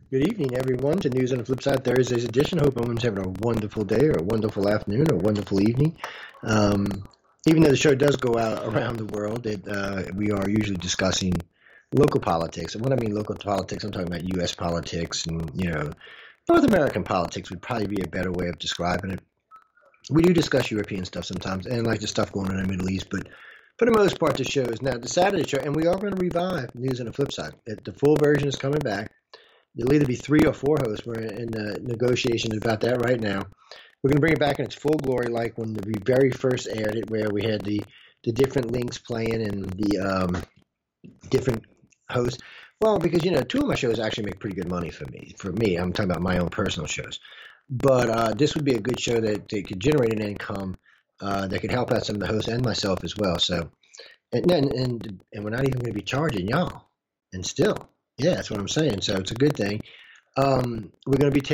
Good evening, everyone, to News on the Flip Side Thursday's edition. Hope everyone's having a wonderful day or a wonderful afternoon or a wonderful evening. Um, Even though the show does go out around the world, we are usually discussing local politics. And when I mean local politics, I'm talking about U.S. politics and, North American politics would probably be a better way of describing it. We do discuss European stuff sometimes and like the stuff going on in the Middle East, but for the most part, the show is now the Saturday show, and we are going to revive News on the Flip Side. The full version is coming back. There'll either be 3 or 4 hosts. We're in negotiations about that right now. We're going to bring it back in its full glory, like when we very first aired it, where we had the different links playing and the different hosts. Well, because 2 of my shows actually make pretty good money for me. For me, I'm talking about my own personal shows. But this would be a good show that could generate an income that could help out some of the hosts and myself as well. So, and we're not even going to be charging y'all, and still. Yeah, that's what I'm saying. So it's a good thing. We're going to be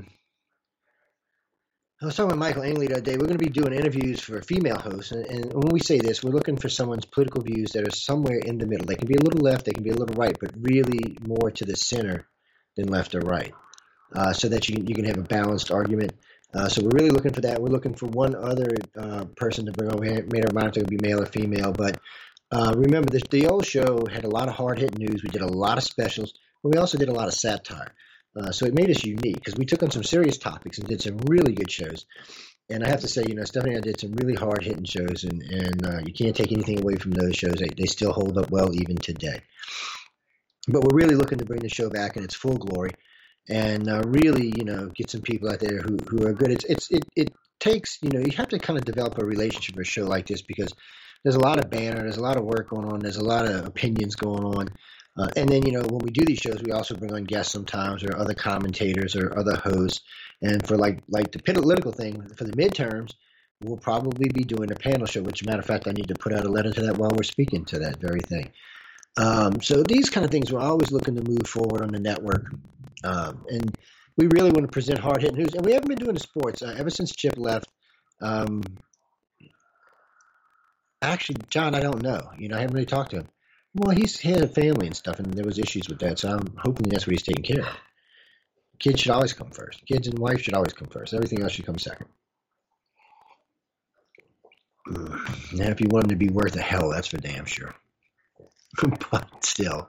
I was talking with Michael Ainley the other day. We're going to be doing interviews for female hosts. And when we say this, we're looking for someone's political views that are somewhere in the middle. They can be a little left, they can be a little right, but really more to the center than left or right, so that you can have a balanced argument. So we're really looking for that. We're looking for one other person to bring on. We made our mind to be male or female, but remember, the old show had a lot of hard-hitting news. We did a lot of specials, but we also did a lot of satire. So it made us unique because we took on some serious topics and did some really good shows. And I have to say, Stephanie and I did some really hard-hitting shows, and you can't take anything away from those shows. They still hold up well even today. But we're really looking to bring the show back in its full glory and really, get some people out there who are good. It takes, you have to kind of develop a relationship for a show like this because there's a lot of banter, there's a lot of work going on, there's a lot of opinions going on. And then, when we do these shows, we also bring on guests sometimes or other commentators or other hosts. And for like the political thing, for the midterms, we'll probably be doing a panel show, which, matter of fact, I need to put out a letter to that while we're speaking to that very thing. So these kind of things, we're always looking to move forward on the network. And we really want to present hard-hitting news. And we haven't been doing the sports ever since Chip left. Actually, John, I don't know. I haven't really talked to him. Well, he's had a family and stuff, and there was issues with that, so I'm hoping that's what he's taking care of. Kids should always come first. Kids and wife should always come first. Everything else should come second. Now, if you want him to be worth a hell, that's for damn sure. But still,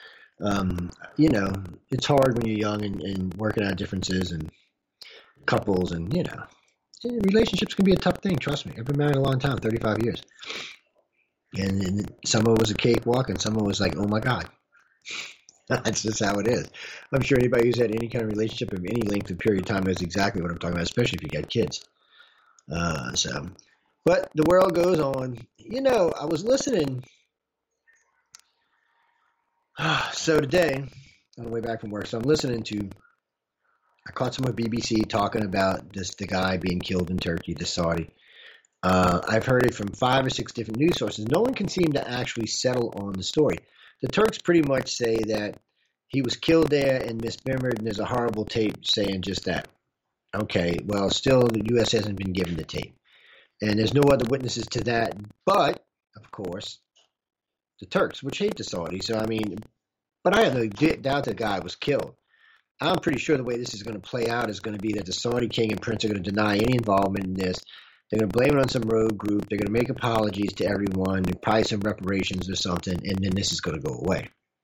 it's hard when you're young and working out differences and couples and, relationships can be a tough thing, trust me. I've been married a long time, 35 years. And some of it was a cakewalk, and some of it was like, oh my God. That's just how it is. I'm sure anybody who's had any kind of relationship of any length of period of time knows exactly what I'm talking about, especially if you got kids. But the world goes on. I was listening. So today, on the way back from work, so I'm listening to, I caught some of BBC talking about the guy being killed in Turkey, the Saudi. I've heard it from 5 or 6 different news sources. No one can seem to actually settle on the story. The Turks pretty much say that he was killed there and misremembered, and there's a horrible tape saying just that. Okay, well, still the U.S. hasn't been given the tape. And there's no other witnesses to that but, of course, the Turks, which hate the Saudis. So, but I have no doubt the guy was killed. I'm pretty sure the way this is going to play out is going to be that the Saudi king and prince are going to deny any involvement in this. They're going to blame it on some rogue group. They're going to make apologies to everyone, probably some reparations or something, and then this is going to go away.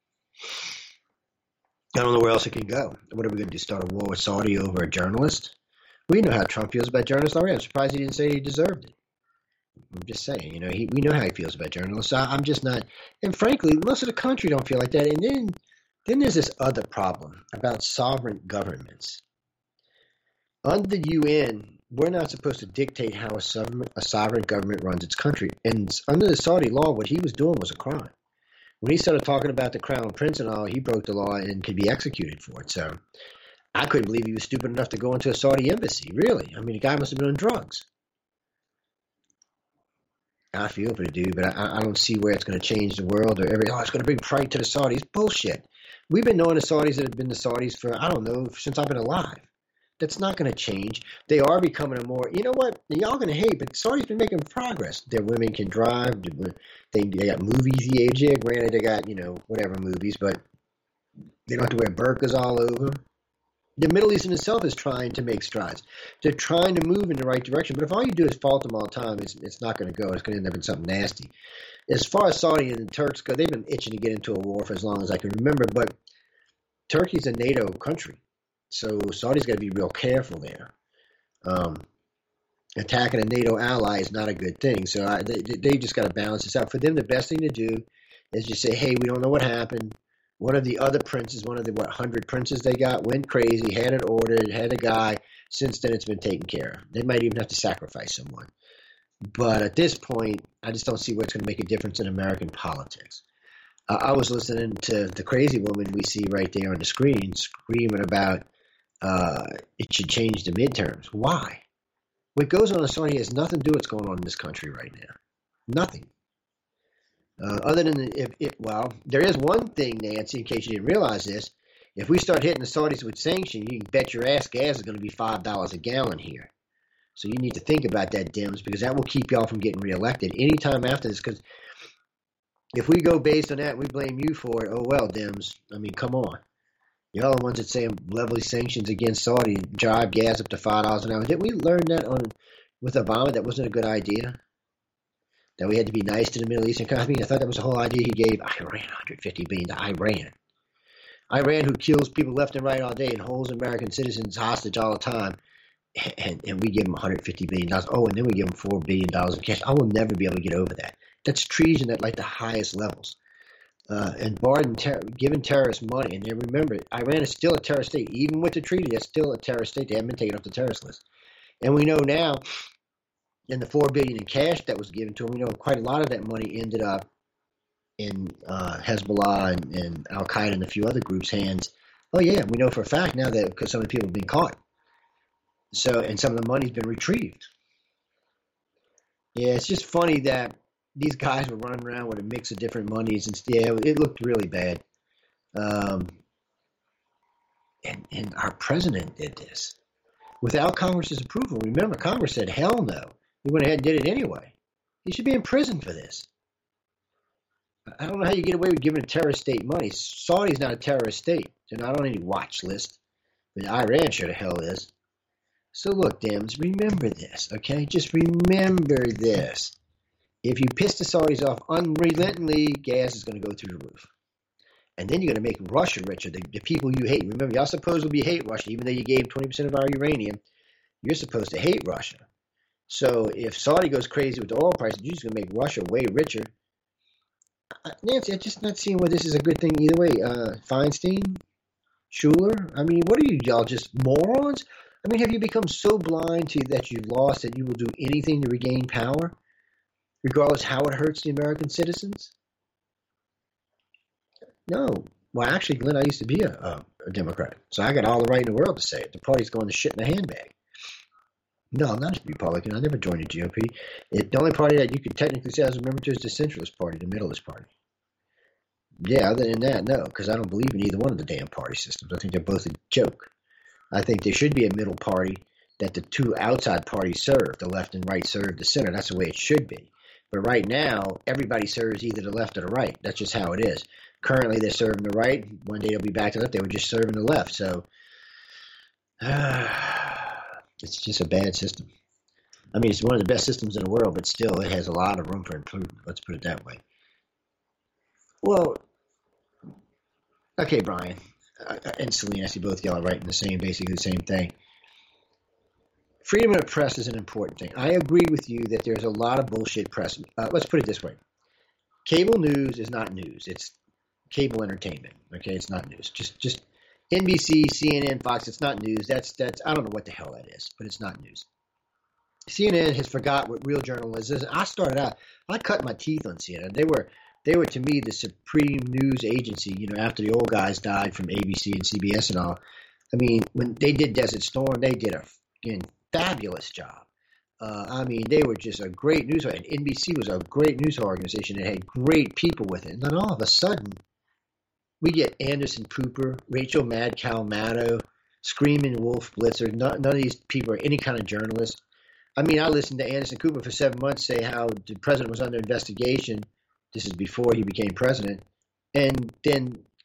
I don't know where else it can go. What are we going to do, start a war with Saudi over a journalist? We know how Trump feels about journalists already. I'm surprised he didn't say he deserved it. I'm just saying, we know how he feels about journalists. I'm just not, and frankly, most of the country don't feel like that. And then there's this other problem about sovereign governments. Under the UN, we're not supposed to dictate how a sovereign government runs its country. And under the Saudi law, what he was doing was a crime. When he started talking about the crown prince and all, he broke the law and could be executed for it. So I couldn't believe he was stupid enough to go into a Saudi embassy, really. The guy must have been on drugs. I feel for the dude, but I don't see where it's going to change the world or it's going to bring pride to the Saudis. Bullshit. We've been knowing the Saudis that have been the Saudis for, I don't know, since I've been alive. That's not going to change. They are becoming a more, y'all going to hate, but Saudi's been making progress. Their women can drive. They got movies the age. Yeah, granted, they got, whatever movies, but They don't have to wear burqas all over. The Middle East in itself is trying to make strides. They're trying to move in the right direction. But if all you do is fault them all the time, it's not going to go. It's going to end up in something nasty. As far as Saudi and the Turks go, they've been itching to get into a war for as long as I can remember. But Turkey's a NATO country, so Saudi's got to be real careful there. Attacking a NATO ally is not a good thing. So they just got to balance this out. For them, the best thing to do is just say, hey, we don't know what happened. One of the other princes, one of the 100 princes they got, went crazy, had it ordered, had a guy. Since then, it's been taken care of. They might even have to sacrifice someone. But at this point, I just don't see what's going to make a difference in American politics. I was listening to the crazy woman we see right there on the screen screaming about it should change the midterms. Why? What goes on in Saudi has nothing to do with what's going on in this country right now. Nothing. Other than, there is one thing, Nancy, in case you didn't realize this. If we start hitting the Saudis with sanctions, you can bet your ass gas is going to be $5 a gallon here. So you need to think about that, Dems, because that will keep y'all from getting reelected anytime after this. Because if we go based on that, we blame you for it. Oh, well, Dems. I mean, come on. Y'all are the ones that say level sanctions against Saudi, drive gas up to $5 an hour. Didn't we learn that with Obama? That wasn't a good idea. That we had to be nice to the Middle Eastern economy. I thought that was the whole idea he gave Iran $150 billion to Iran. Iran, who kills people left and right all day and holds American citizens hostage all the time. And we give them $150 billion. Oh, and then we give them $4 billion in cash. I will never be able to get over that. That's treason at like the highest levels. And giving terrorists money. And then remember, Iran is still a terrorist state. Even with the treaty, it's still a terrorist state. They haven't been taken off the terrorist list. And we know now, in the $4 billion in cash that was given to them, we know quite a lot of that money ended up in Hezbollah and Al-Qaeda and a few other groups' hands. Oh, yeah, we know for a fact now that because some of the people have been caught. So, and some of the money's been retrieved. Yeah, it's just funny that these guys were running around with a mix of different monies. And yeah, it looked really bad. And our president did this without Congress's approval. Remember, Congress said, hell no. He went ahead and did it anyway. He should be in prison for this. I don't know how you get away with giving a terrorist state money. Saudi's not a terrorist state. They're not on any watch list. But Iran sure the hell is. So look, Dems, remember this, okay? Just remember this. If you piss the Saudis off unrelentingly, gas is going to go through the roof. And then you're going to make Russia richer, the people you hate. Remember, y'all supposedly hate Russia, even though you gave 20% of our uranium. You're supposed to hate Russia. So if Saudi goes crazy with the oil prices, you're just going to make Russia way richer. Nancy, I'm just not seeing where this is a good thing either way. Feinstein? Schuler? I mean, what are you, y'all just morons? I mean, have you become so blind to that you've lost that you will do anything to regain power, regardless how it hurts the American citizens? No. Well, actually, Glenn, I used to be a Democrat, so I got all the right in the world to say it. The party's going to shit in a handbag. No, I'm not a Republican. I never joined the GOP. The only party that you could technically say I was a member to is the Centralist Party, the Middleist Party. Yeah, other than that, no, because I don't believe in either one of the damn party systems. I think they're both a joke. I think there should be a middle party that the two outside parties serve. The left and right serve the center. That's the way it should be. But right now, everybody serves either the left or the right. That's just how it is. Currently, they're serving the right. One day they'll be back to the left. They were just serving the left. So it's just a bad system. I mean, it's one of the best systems in the world, but still, it has a lot of room for improvement. Let's put it that way. Well, okay, Brian and Selena, I see both y'all are writing basically the same thing. Freedom of the press is an important thing. I agree with you that there's a lot of bullshit press. Let's put it this way. Cable news is not news. It's cable entertainment. Okay, it's not news. Just NBC, CNN, Fox, it's not news. That's I don't know what the hell that is, but it's not news. CNN has forgot what real journalism is. I started out, I cut my teeth on CNN. They were to me the supreme news agency, after the old guys died from ABC and CBS and all. I mean, when they did Desert Storm, they did a fabulous job. I mean, they were just a great news. And NBC was a great news organization that had great people with it. And then all of a sudden, we get Anderson Cooper, Rachel Madcow Maddow, Screaming Wolf Blitzer. None of these people are any kind of journalists. I mean, I listened to Anderson Cooper for 7 months say how the president was under investigation. This is before he became president. And then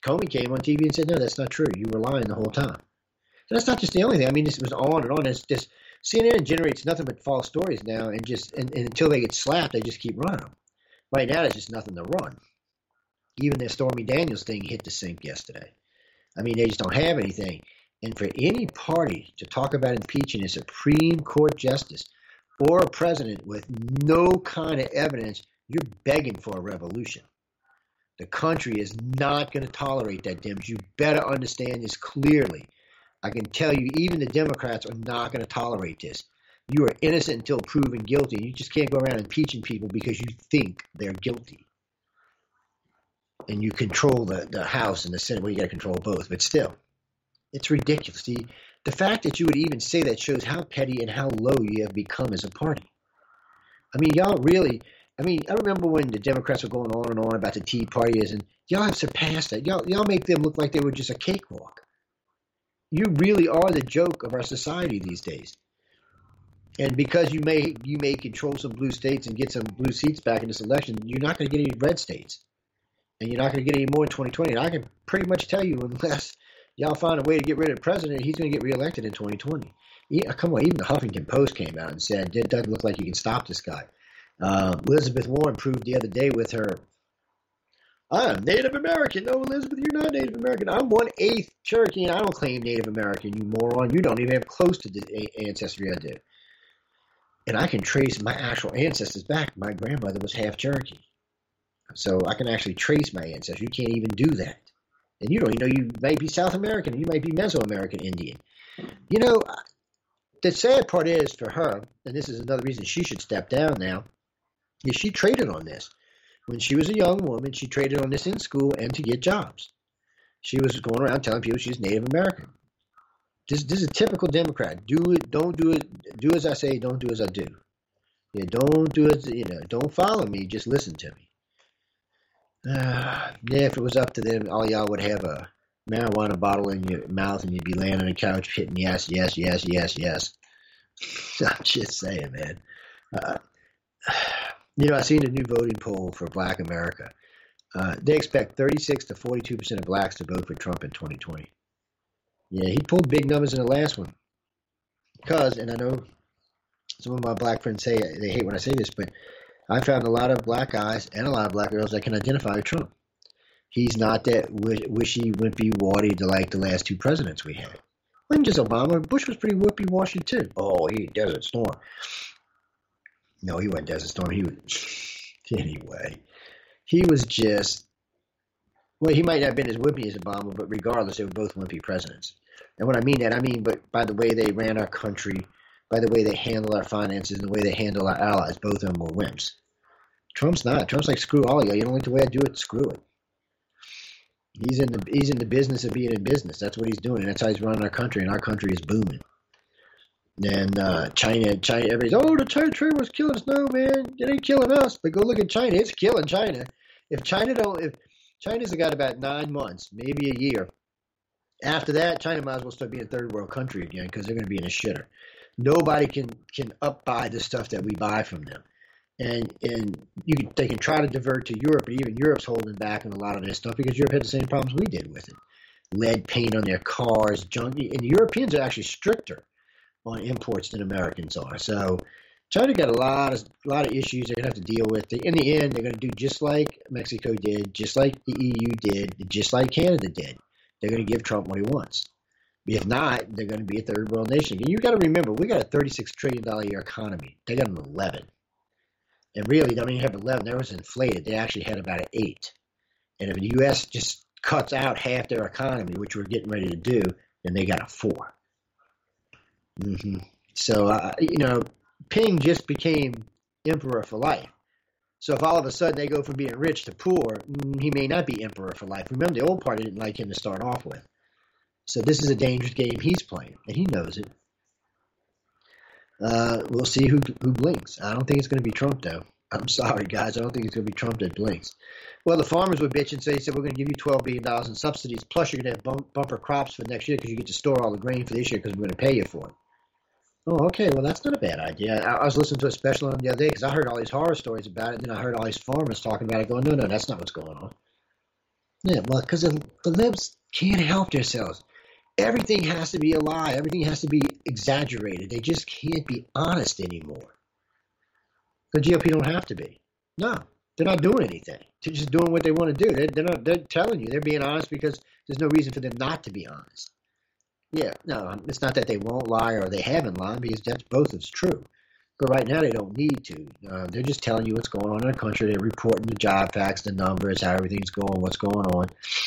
Comey came on TV and said, no, that's not true. You were lying the whole time. So that's not just the only thing. I mean, this was on and on. It's just CNN generates nothing but false stories now, and until they get slapped, they just keep running them. Right now, there's just nothing to run. Even the Stormy Daniels thing hit the sink yesterday. I mean, they just don't have anything. And for any party to talk about impeaching a Supreme Court justice or a president with no kind of evidence, you're begging for a revolution. The country is not going to tolerate that, Dems. You better understand this clearly. I can tell you, even the Democrats are not going to tolerate this. You are innocent until proven guilty. You just can't go around impeaching people because you think they're guilty. And you control the House and the Senate. Well, you got to control both, but still, it's ridiculous. The fact that you would even say that shows how petty and how low you have become as a party. I mean, y'all really, I remember when the Democrats were going on and on about the Tea Partyers, and y'all have surpassed that. Y'all make them look like they were just a cakewalk. You really are the joke of our society these days. And because you may control some blue states and get some blue seats back in this election, you're not going to get any red states. And you're not going to get any more in 2020. And I can pretty much tell you, unless y'all find a way to get rid of the president, he's going to get reelected in 2020. Yeah, come on, even the Huffington Post came out and said, it doesn't look like you can stop this guy. Elizabeth Warren proved the other day with her, I'm Native American. No, Elizabeth, you're not Native American. I'm 1/8 Cherokee, and I don't claim Native American, you moron. You don't even have close to the ancestry I do. And I can trace my actual ancestors back. My grandmother was half Cherokee. So I can actually trace my ancestors. You can't even do that. And you don't even know you might be South American. You might be Mesoamerican Indian. You know, the sad part is for her, and this is another reason she should step down now, is she traded on this. When she was a young woman, she traded on this in school and to get jobs. She was going around telling people she's Native American. This is a typical Democrat. Do it, don't do it. Do as I say, don't do as I do. Yeah, don't do it. Don't follow me. Just listen to me. If it was up to them, all y'all would have a marijuana bottle in your mouth and you'd be laying on the couch hitting yes, yes, yes, yes, yes. I'm just saying, man. I seen a new voting poll for Black America. They expect 36 to 42% of blacks to vote for Trump in 2020. Yeah, he pulled big numbers in the last one. Because, and I know some of my black friends say they hate when I say this, but I found a lot of black guys and a lot of black girls that can identify with Trump. He's not that wishy, wimpy, warty like the last two presidents we had. Wasn't just Obama. Bush was pretty whippy washy too. Oh, he Desert Storm. No, he wasn't Desert Storm. He was anyway. He was just. Well, he might not have been as wimpy as Obama, but regardless, they were both wimpy presidents. And when I mean that, but by the way they ran our country, by the way they handle our finances, and the way they handle our allies, both of them were wimps. Trump's not. Trump's like, screw all of you. You don't like the way I do it? Screw it. He's in the business of being in business. That's what he's doing. And that's how he's running our country, and our country is booming. And China, everybody's, the trade was killing us. No, man, it ain't killing us. But go look at China. It's killing China. If China's got about 9 months, maybe a year. After that, China might as well start being a third world country again because they're going to be in a shitter. Nobody can up-buy the stuff that we buy from them. And they can try to divert to Europe, but even Europe's holding back on a lot of this stuff because Europe had the same problems we did with it. Lead paint on their cars, junk. And the Europeans are actually stricter on imports than Americans are. So China got a lot of issues they're going to have to deal with. In the end, they're going to do just like Mexico did, just like the EU did, just like Canada did. They're going to give Trump what he wants. If not, they're going to be a third world nation. And you got to remember, we got a $36 trillion a year economy. They got an 11. And really, they don't even have 11. That was inflated. They actually had about an 8. And if the U.S. just cuts out half their economy, which we're getting ready to do, then they got a 4. So, Ping just became emperor for life. So if all of a sudden they go from being rich to poor, he may not be emperor for life. Remember, the old party didn't like him to start off with. So this is a dangerous game he's playing, and he knows it. We'll see who blinks. I don't think it's going to be Trump, though. I'm sorry, guys. I don't think it's going to be Trump that blinks. Well, the farmers were bitching, so they said, we're going to give you $12 billion in subsidies, plus you're going to have bumper crops for next year because you get to store all the grain for this year because we're going to pay you for it. Oh, okay. Well, that's not a bad idea. I was listening to a special on the other day because I heard all these horror stories about it, and then I heard all these farmers talking about it going, no, that's not what's going on. Yeah, well, because the libs can't help themselves. Everything has to be a lie. Everything has to be exaggerated. They just can't be honest anymore. The GOP don't have to be. No, they're not doing anything. They're just doing what they want to do. They're not. They're telling you they're being honest because there's no reason for them not to be honest. Yeah, no, it's not that they won't lie or they haven't lied because that's both is true. But right now they don't need to. They're just telling you what's going on in the country. They're reporting the job facts, the numbers, how everything's going, what's going on.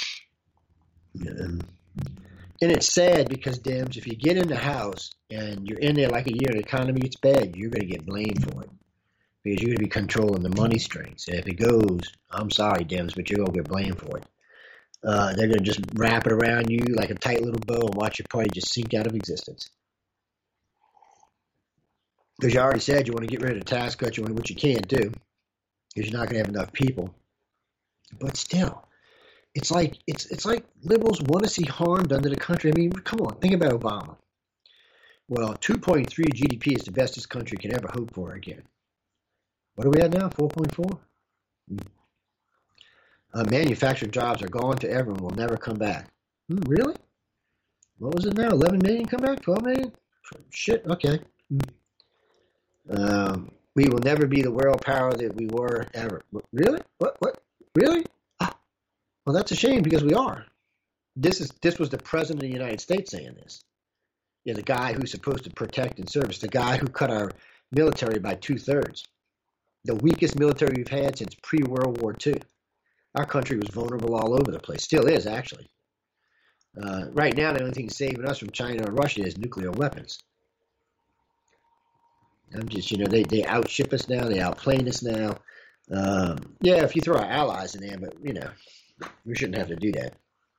And it's sad because, Dems, if you get in the House and you're in there like a year and the economy gets bad, you're going to get blamed for it because you're going to be controlling the money strings. And if it goes, I'm sorry, Dems, but you're going to get blamed for it. They're going to just wrap it around you like a tight little bow and watch your party just sink out of existence. Because you already said you want to get rid of the tax cut, which you can't do because you're not going to have enough people. But still, it's like liberals want to see harm done to the country. I mean, come on, think about Obama. Well, 2.3 GDP is the best this country can ever hope for again. What are we at now? 4.4? Manufactured jobs are gone to everyone, will never come back. Really? What was it now? 11 million come back? 12 million? Shit, okay. We will never be the world power that we were ever. Really? What? Really? Well, that's a shame because we are. This was the president of the United States saying this. Yeah, the guy who's supposed to protect and service, the guy who cut our military by 2/3, the weakest military we've had since pre-World War II. Our country was vulnerable all over the place. Still is, actually. Right now, the only thing saving us from China or Russia is nuclear weapons. I'm just, they outship us now. They outplane us now. Yeah, if you throw our allies in there, but, we shouldn't have to do that.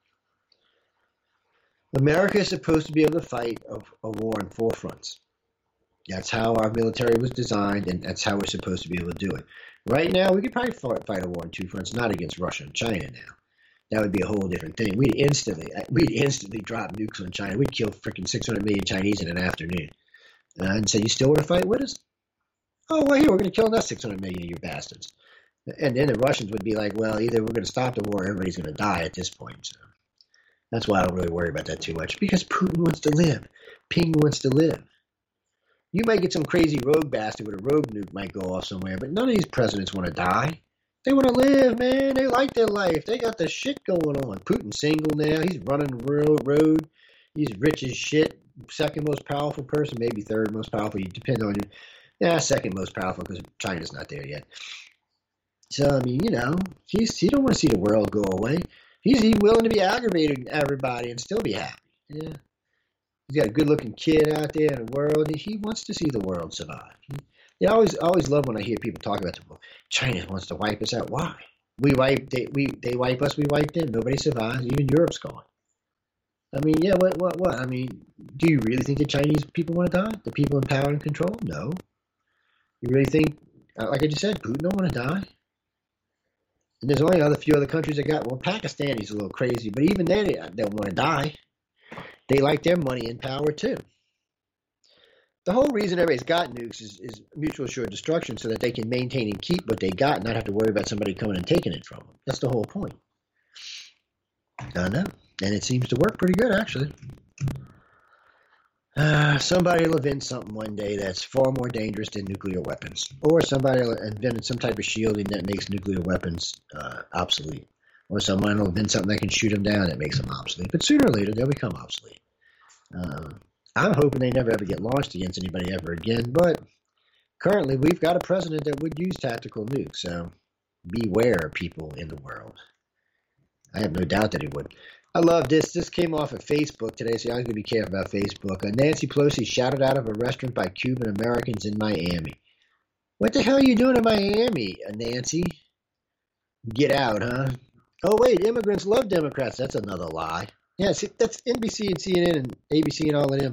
America is supposed to be able to fight a war on 4 fronts. That's how our military was designed, and that's how we're supposed to be able to do it. Right now, we could probably fight a war on 2 fronts, not against Russia and China now. That would be a whole different thing. We'd instantly drop nukes on China. We'd kill freaking 600 million Chinese in an afternoon. And say, you still want to fight with us? Oh, well, here, we're going to kill another 600 million of you bastards. And then the Russians would be like, well, either we're going to stop the war or everybody's going to die at this point. So that's why I don't really worry about that too much. Because Putin wants to live. Ping wants to live. You might get some crazy rogue bastard with a rogue nuke might go off somewhere, but none of these presidents want to die. They want to live, man. They like their life. They got the shit going on. Putin's single now. He's running the road. He's rich as shit. Second most powerful person, maybe third most powerful. You depend on you. Yeah, second most powerful because China's not there yet. So, I mean, he don't want to see the world go away. He's willing to be aggravated everybody and still be happy. Yeah. He's got a good-looking kid out there in the world. He wants to see the world survive. I always love when I hear people talk about, well, China wants to wipe us out. Why? They wipe us, we wipe them. Nobody survives. Even Europe's gone. I mean, yeah, what? I mean, do you really think the Chinese people want to die? The people in power and control? No. You really think, like I just said, Putin don't want to die? And there's only a few other countries that got, well, Pakistani's a little crazy, but even they don't want to die. They like their money and power too. The whole reason everybody's got nukes is mutual assured destruction so that they can maintain and keep what they got and not have to worry about somebody coming and taking it from them. That's the whole point. I know. And it seems to work pretty good, actually. Somebody will invent something one day that's far more dangerous than nuclear weapons. Or somebody will invent some type of shielding that makes nuclear weapons obsolete. Or someone will invent something that can shoot them down that makes them obsolete. But sooner or later, they'll become obsolete. I'm hoping they never ever get launched against anybody ever again. But currently, we've got a president that would use tactical nukes. So beware, people in the world. I have no doubt that he would. I love this. This came off of Facebook today, so you always got to be careful about Facebook. Nancy Pelosi shouted out of a restaurant by Cuban Americans in Miami. What the hell are you doing in Miami, Nancy? Get out, huh? Oh, wait, immigrants love Democrats. That's another lie. Yeah, see, that's NBC and CNN and ABC and all of them.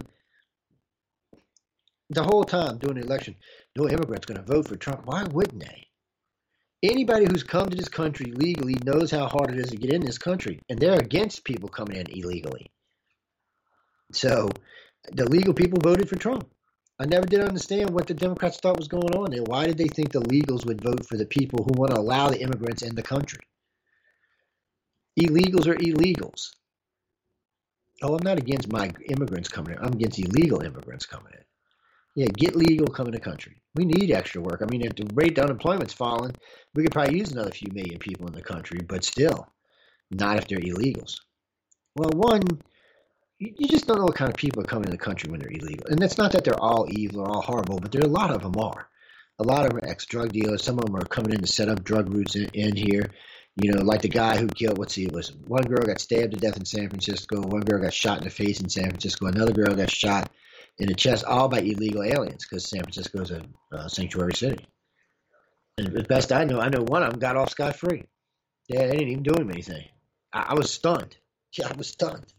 The whole time during the election, no immigrant's going to vote for Trump. Why wouldn't they? Anybody who's come to this country legally knows how hard it is to get in this country, and they're against people coming in illegally. So the legal people voted for Trump. I never did understand what the Democrats thought was going on there. Why did they think the legals would vote for the people who want to allow the immigrants in the country? Illegals are illegals. Oh, I'm not against my immigrants coming in. I'm against illegal immigrants coming in. Yeah, get legal, come in the country. We need extra work. I mean, at the rate the unemployment's falling, we could probably use another few million people in the country, but still, not if they're illegals. Well, one, you just don't know what kind of people are coming in the country when they're illegal. And it's not that they're all evil or all horrible, but there are a lot of them are. A lot of them are ex-drug dealers. Some of them are coming in to set up drug routes in here. You know, like the guy who killed, it was one girl got stabbed to death in San Francisco. One girl got shot in the face in San Francisco. Another girl got shot in the chest, all by illegal aliens, because San Francisco is a sanctuary city. And as best I know one of them got off scot-free. Yeah, they didn't even do him anything. I was stunned. Yeah, I was stunned.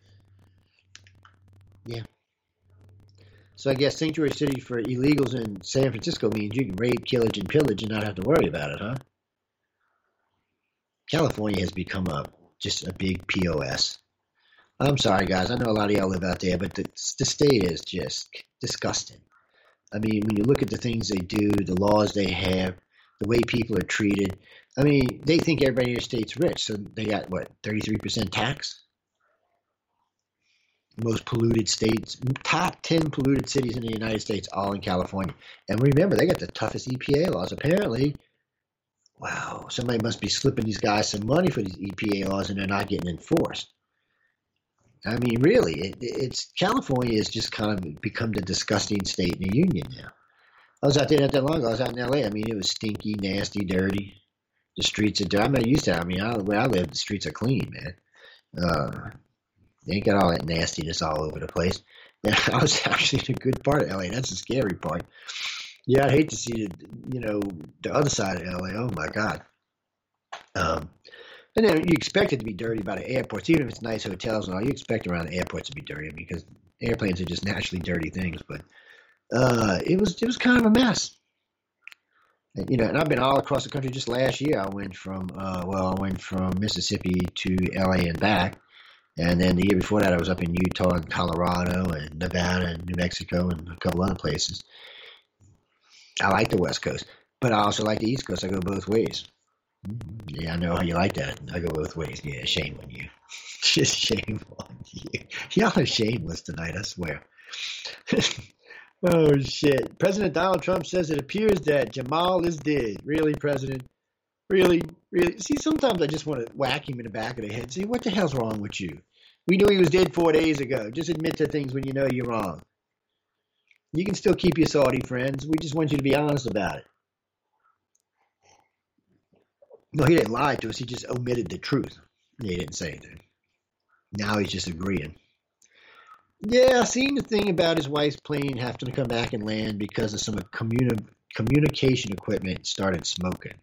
Yeah. So I guess sanctuary city for illegals in San Francisco means you can rape, and pillage and not have to worry about it, huh? California has become just a big POS. I'm sorry, guys. I know a lot of y'all live out there, but the state is just disgusting. I mean, when you look at the things they do, the laws they have, the way people are treated, I mean, they think everybody in your state's rich. So they got, 33% tax? Most polluted states, top 10 polluted cities in the United States, all in California. And remember, they got the toughest EPA laws. Apparently, wow, somebody must be slipping these guys some money for these EPA laws and they're not getting enforced. I mean, really, it's California has just kind of become the disgusting state in the union now. I was out there not that long ago. I was out in LA. I mean, it was stinky, nasty, dirty. The streets are dirty. I'm not used to it. I mean, where I live, the streets are clean, man. They ain't got all that nastiness all over the place. And I was actually in a good part of LA. That's the scary part. Yeah, I'd hate to see the other side of LA. Oh my God. And then you expect it to be dirty by the airports, even if it's nice hotels and all. You expect around the airports to be dirty because airplanes are just naturally dirty things. But it was kind of a mess. And, and I've been all across the country. Just last year, I went from Mississippi to LA and back. And then the year before that, I was up in Utah and Colorado and Nevada and New Mexico and a couple other places. I like the West Coast, but I also like the East Coast. I go both ways. Yeah, I know how you like that. I go both ways. Yeah, shame on you. Just shame on you. Y'all are shameless tonight, I swear. Oh, shit. President Donald Trump says it appears that Jamal is dead. Really, President? Really? Really? See, sometimes I just want to whack him in the back of the head. See, what the hell's wrong with you? We knew he was dead 4 days ago. Just admit to things when you know you're wrong. You can still keep your Saudi friends. We just want you to be honest about it. No, he didn't lie to us. He just omitted the truth. He didn't say anything. Now he's just agreeing. Yeah, I seen the thing about his wife's plane having to come back and land because of some communication equipment started smoking.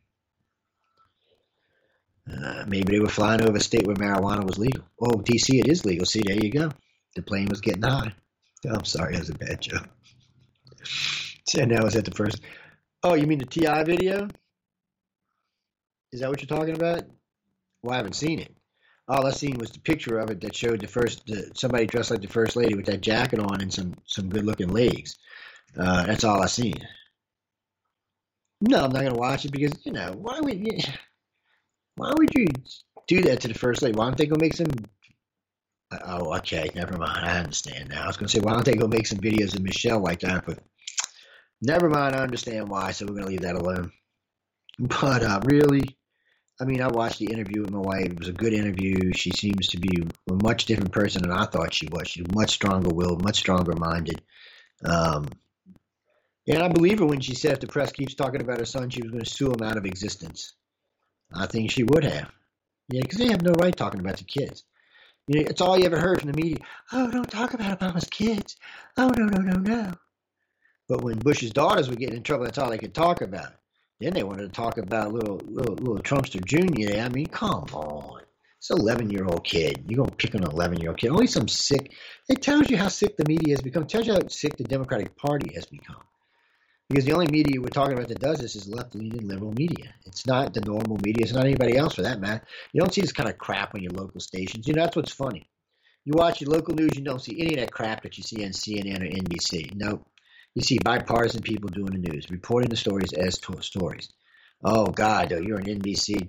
Maybe they were flying over a state where marijuana was legal. Oh, D.C., it is legal. See, there you go. The plane was getting high. I'm sorry, that was a bad joke. And that was at the first. Oh, you mean the T.I. video? Is that what you're talking about? Well, I haven't seen it. All I seen was the picture of it that showed somebody dressed like the first lady with that jacket on and some good-looking legs. That's all I seen. No, I'm not going to watch it because, why would you do that to the first lady? Why don't they go make some... Oh, okay, never mind. I understand now. I was going to say, why don't they go make some videos of Michelle like that? But never mind. I understand why, so we're going to leave that alone. But really, I mean, I watched the interview with my wife. It was a good interview. She seems to be a much different person than I thought she was. She's much stronger-willed, much stronger-minded. And I believe her when she said if the press keeps talking about her son, she was going to sue him out of existence. I think she would have. Yeah, because they have no right talking about the kids. It's all you ever heard from the media. Oh, don't talk about Obama's kids. Oh, no. But when Bush's daughters were getting in trouble, that's all they could talk about. Then they wanted to talk about little Trumpster Jr. there. I mean, come on. It's an 11-year-old kid. You're going to pick on an 11-year-old kid. Only some sick. It tells you how sick the media has become. It tells you how sick the Democratic Party has become. Because the only media we're talking about that does this is left-leaning liberal media. It's not the normal media. It's not anybody else for that matter. You don't see this kind of crap on your local stations. That's what's funny. You watch your local news, you don't see any of that crap that you see on CNN or NBC. Nope. You see bipartisan people doing the news, reporting the stories as stories. Oh, God, you're on NBC.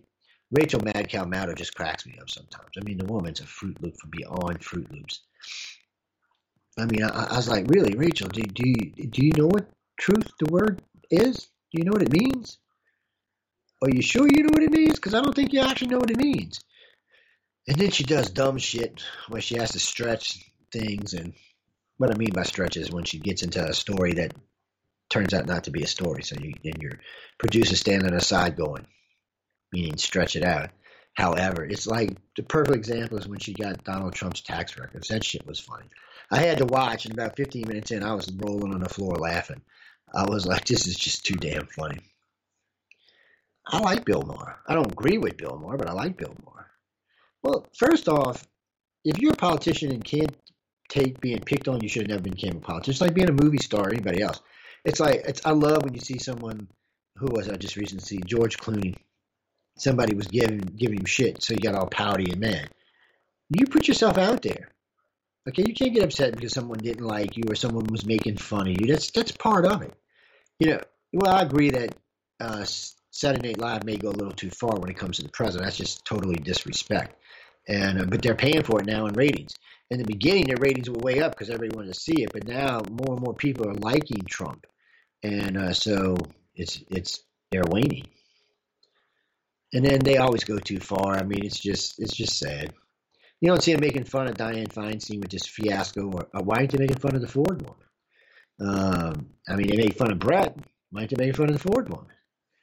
Rachel Mad Cow Maddow just cracks me up sometimes. I mean, the woman's a Fruit Loop from beyond Fruit Loops. I mean, I was like, really, Rachel, do you know what truth the word is? Do you know what it means? Are you sure you know what it means? Because I don't think you actually know what it means. And then she does dumb shit where she has to stretch things. And what I mean by stretch is when she gets into a story that turns out not to be a story. So your producer standing aside going, meaning stretch it out. However, it's like the perfect example is when she got Donald Trump's tax records. That shit was funny. I had to watch, and about 15 minutes in, I was rolling on the floor laughing. I was like, this is just too damn funny. I like Bill Maher. I don't agree with Bill Maher, but I like Bill Maher. Well, first off, if you're a politician and can't take being picked on, you should have never became a politician. It's like being a movie star or anybody else. I love when you see someone, who was I just recently see, George Clooney. Somebody was giving him shit, so you got all pouty and mad. You put yourself out there. Okay, you can't get upset because someone didn't like you or someone was making fun of you. That's part of it. Well, I agree that Saturday Night Live may go a little too far when it comes to the president. That's just totally disrespect. And but they're paying for it now in ratings. In the beginning, their ratings were way up because everybody wanted to see it, but now more and more people are liking Trump, and so they're waning. And then they always go too far. I mean, it's just sad. You don't see them making fun of Dianne Feinstein with this fiasco, or why aren't they making fun of the Ford woman? I mean, they make fun of Brett. Why aren't they making fun of the Ford woman?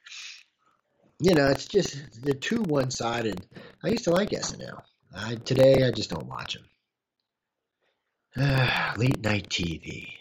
It's just they're too one-sided. I used to like SNL. Today, I just don't watch them. Late night TV.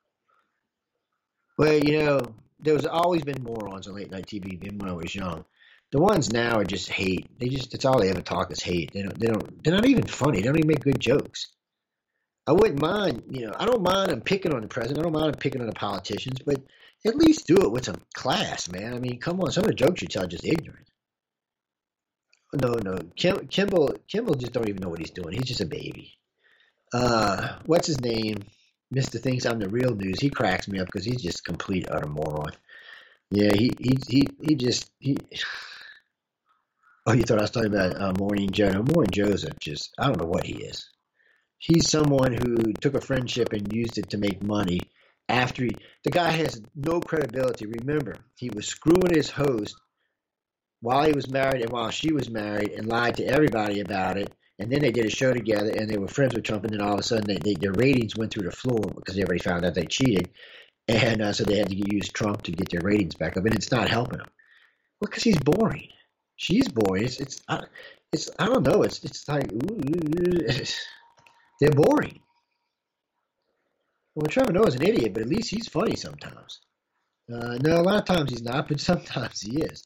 Well, there's always been morons on late night TV, even when I was young. The ones now are just hate. That's all they ever talk is hate. They're not even funny. They don't even make good jokes. I wouldn't mind, I don't mind them picking on the president. I don't mind them picking on the politicians, but at least do it with some class, man. I mean, come on. Some of the jokes you tell are just ignorant. No. Kimball just don't even know what he's doing. He's just a baby. What's his name? Mr. Thinks I'm the Real News. He cracks me up because he's just a complete utter moron. Yeah, he just. Oh, you thought I was talking about Morning Joe? No, Morning Joe's I don't know what he is. He's someone who took a friendship and used it to make money. The guy has no credibility. Remember, he was screwing his host while he was married and while she was married and lied to everybody about it. And then they did a show together and they were friends with Trump. And then all of a sudden their ratings went through the floor because everybody found out they cheated. And so they had to use Trump to get their ratings back up. And it's not helping them. Well, because he's boring. She's boring. I don't know. It's like they're boring. Well, Trevor Noah's an idiot, but at least he's funny sometimes. No, a lot of times he's not, but sometimes he is.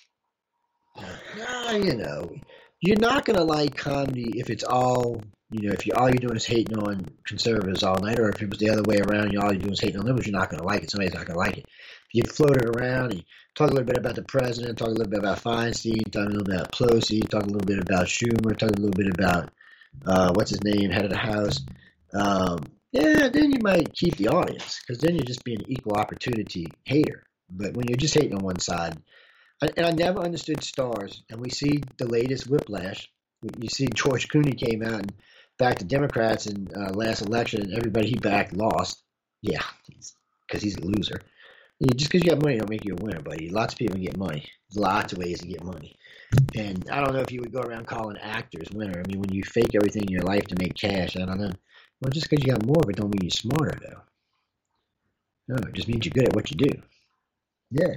You're not gonna like comedy if it's all if all you're doing is hating on conservatives all night, or if it was the other way around, all you're doing is hating on liberals. You're not gonna like it. Somebody's not gonna like it. If you float it around, and you talk a little bit about the president, talk a little bit about Feinstein, talk a little bit about Pelosi, talk a little bit about Schumer, talk a little bit about what's his name, head of the House. Then you might keep the audience because then you're just being an equal opportunity hater. But when you're just hating on one side, and I never understood stars, and we see the latest whiplash. You see George Clooney came out and backed the Democrats in last election, and everybody he backed lost. Yeah, because he's a loser. Just because you got money don't make you a winner, buddy. Lots of people can get money. There's lots of ways to get money. And I don't know if you would go around calling actors winner. I mean, when you fake everything in your life to make cash, I don't know. Well, just because you got more of it don't mean you're smarter, though. No, it just means you're good at what you do. Yeah.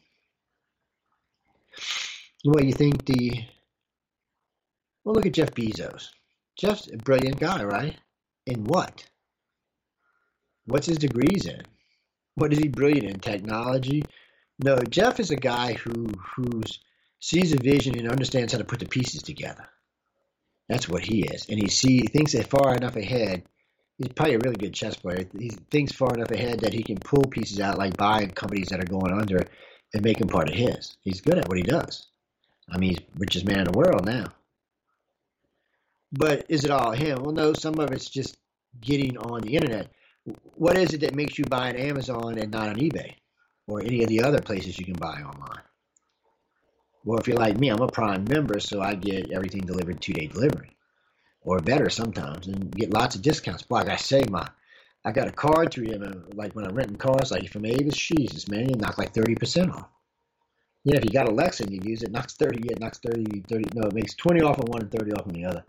Well, you think Well, look at Jeff Bezos. Jeff's a brilliant guy, right? In what? What's his degrees in? What is he brilliant in? Technology? No, Jeff is a guy who sees a vision and understands how to put the pieces together. That's what he is. And he thinks that far enough ahead. He's probably a really good chess player. He thinks far enough ahead that he can pull pieces out, like buy companies that are going under and make them part of his. He's good at what he does. I mean, he's the richest man in the world now. But is it all him? Well, no, some of it's just getting on the internet. What is it that makes you buy on Amazon and not on eBay or any of the other places you can buy online? Well, if you're like me, I'm a Prime member, so I get everything delivered 2-day delivery, or better sometimes, and get lots of discounts. Boy, I say, I got a card through them, like when I'm renting cars, like from Avis, Jesus, man, you knock like 30% off. Yeah, if you got Alexa and you use it, it knocks 30, no, it makes 20 off on one and 30 off on the other.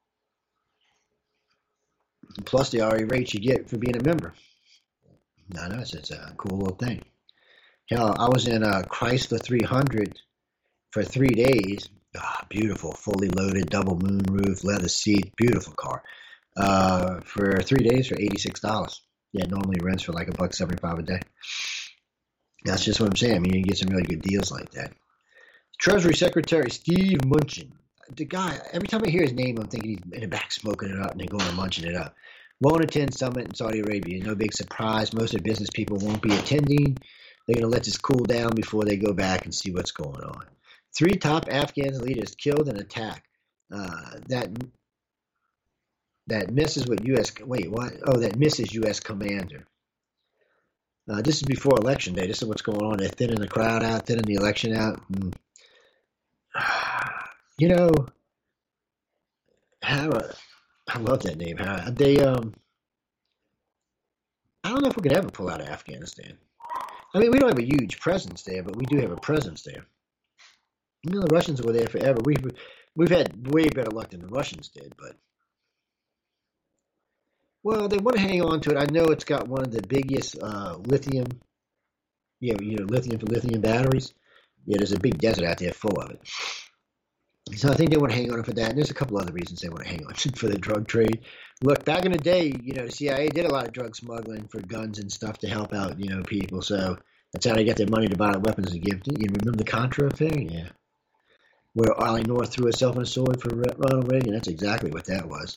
And plus the RA rates you get for being a member. I know, it's a cool little thing. Hell, I was in a Chrysler 300 for 3 days. Beautiful, fully loaded, double moon roof, leather seat, beautiful car. For 3 days for $86. Yeah, normally rents for like $1.75 a day. That's just what I'm saying. I mean, you can get some really good deals like that. Treasury Secretary Steve Mnuchin. The guy, every time I hear his name, I'm thinking he's in the back smoking it up and then going and munching it up. Won't attend summit in Saudi Arabia. No big surprise. Most of the business people won't be attending. They're going to let this cool down before they go back and see what's going on. 3 top Afghan leaders killed in attack. That misses what U.S. Wait, what? Oh, that misses U.S. commander. This is before election day. This is what's going on. They're thinning the crowd out, thinning the election out. You know, I love that name. I don't know if we could ever pull out of Afghanistan. I mean, we don't have a huge presence there, but we do have a presence there. You know, the Russians were there forever. We've had way better luck than the Russians did, but well, they want to hang on to it. I know it's got one of the biggest lithium. Yeah, lithium for lithium batteries. Yeah, there's a big desert out there full of it. So I think they want to hang on for that. And there's a couple other reasons they want to hang on for the drug trade. Look, back in the day, the CIA did a lot of drug smuggling for guns and stuff to help out, people. So that's how they get their money to buy the weapons to give. You remember the Contra affair? Yeah. Where Ollie North threw herself in a sword for Ronald Reagan. That's exactly what that was.